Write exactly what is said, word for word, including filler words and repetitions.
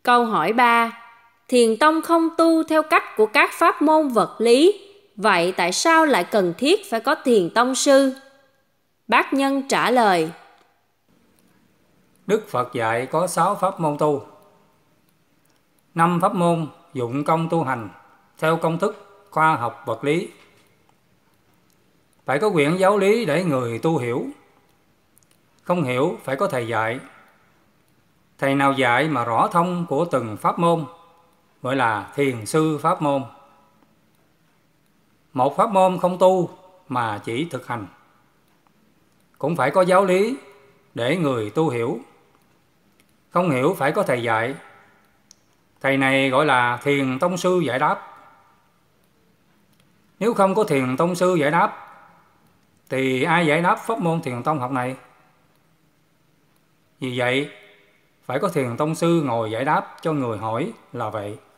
Câu hỏi ba. Thiền tông không tu theo cách của các pháp môn vật lý, vậy tại sao lại cần thiết phải có thiền tông sư? Bác Nhân trả lời. Đức Phật dạy có sáu pháp môn tu. Năm pháp môn dụng công tu hành theo công thức khoa học vật lý. Phải có quyển giáo lý để người tu hiểu. Không hiểu phải có thầy dạy. Thầy nào dạy mà rõ thông của từng pháp môn gọi là thiền sư pháp môn. Một pháp môn không tu mà chỉ thực hành. Cũng phải có giáo lý để người tu hiểu. Không hiểu phải có thầy dạy. Thầy này gọi là thiền tông sư giải đáp. Nếu không có thiền tông sư giải đáp thì ai giải đáp pháp môn thiền tông học này? Vì vậy phải có thiền tông sư ngồi giải đáp cho người hỏi là vậy.